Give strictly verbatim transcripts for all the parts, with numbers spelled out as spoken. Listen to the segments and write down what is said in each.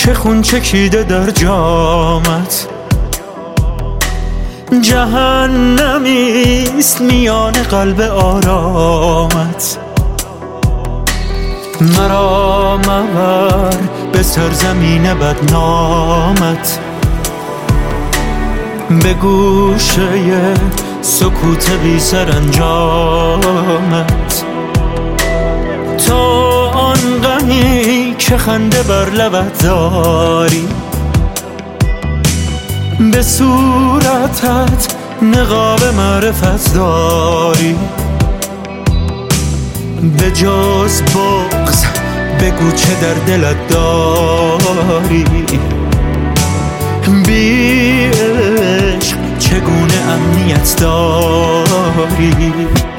که خون چکیده در جامت، جهنمیست میان قلب آرامت. مرا مبر به سرزمین بدنامت، به گوشه سکوت بی سرانجامت. تا آن غمی که خنده بر لبت داری، به صورتت نقاب معرفت داری. به جز بغض بگو چه در دلت داری، بی عشق چگونه امنیت داری.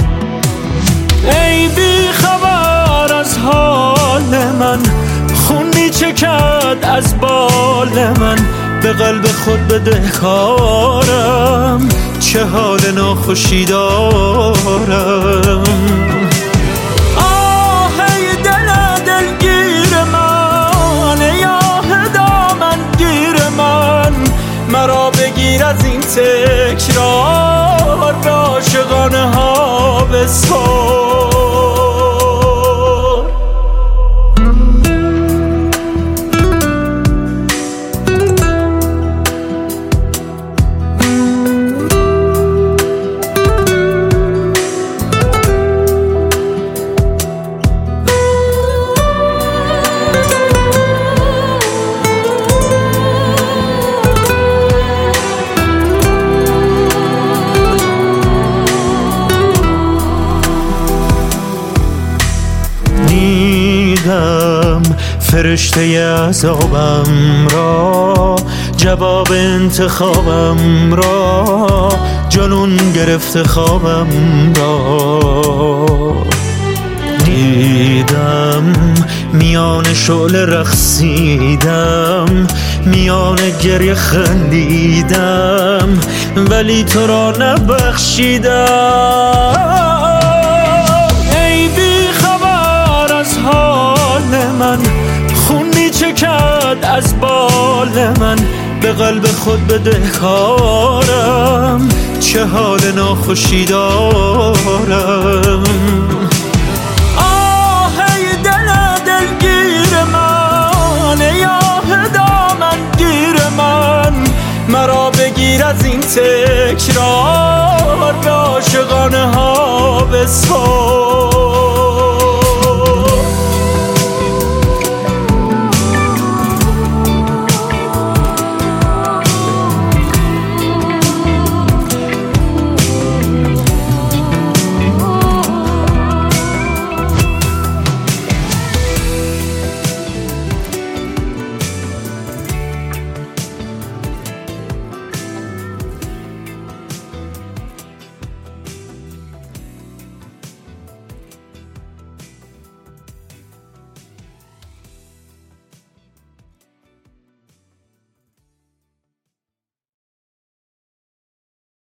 ای بی خبر از حال من، خون می چکد از بال من. به قلب خود بدهکارم، چه حال ناخوشی دارم. آه ای دل دلگیر من، ای آه دامن گیر من. مرا بگیر از این تکرار، به عاشقانه ها بسپار. فرشته عذابم را، جواب انتخابم را، جنون گرفته خوابم را. دیدم میان شعله رقصیدم، میان گریه خندیدم، ولی تو را نبخشیدم. ای بی خبر از حال من، خون می چکد از بال من. به قلب خود بدهکارم، چه حال ناخوشی دارم. آه ای دل دلگیر من، ای آه دامن گیر من. مرا بگیر از این تکرار، به عاشقانه ها بسپار.